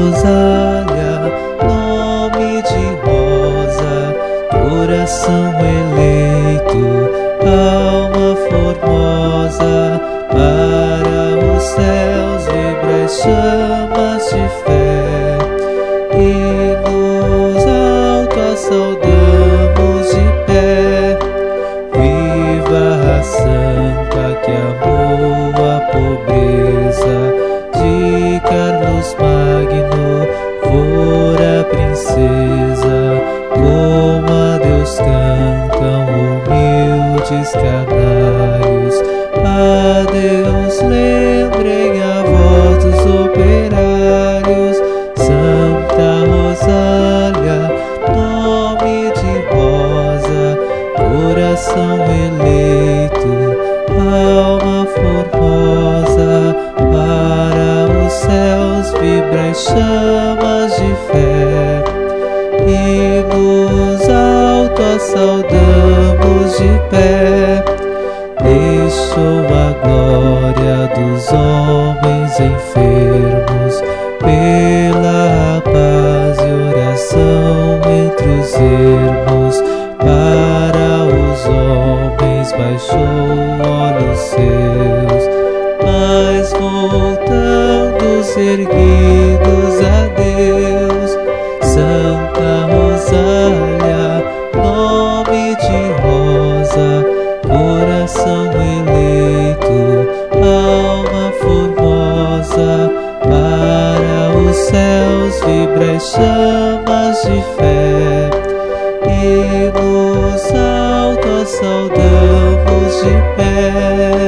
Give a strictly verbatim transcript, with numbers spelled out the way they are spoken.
Rosália, nome de rosa, coração eleito, alma formosa, para os céus vibra as chamas de fé, e nos altos saudamos de pé. Viva a santa que amou a pobreza, de Carlos Magno fora princesa. Como a Deus cantam humildes canários, a Deus lembrem a voz dos operários. Santa Rosália, nome de rosa, coração eleito, alma formosa, para os céus vibra as chamas de fé, e nos altos saudamos de pé. Deixou a glória dos homens enfermos, pela paz e oração entre os ermos, para os homens baixou olhos seus, mas voltando-os erguidos a Deus. Santa Rosália, nome de rosa, coração eleito, alma formosa, para os céus vibra as chamas de fé, e nos altos saudamos de pé.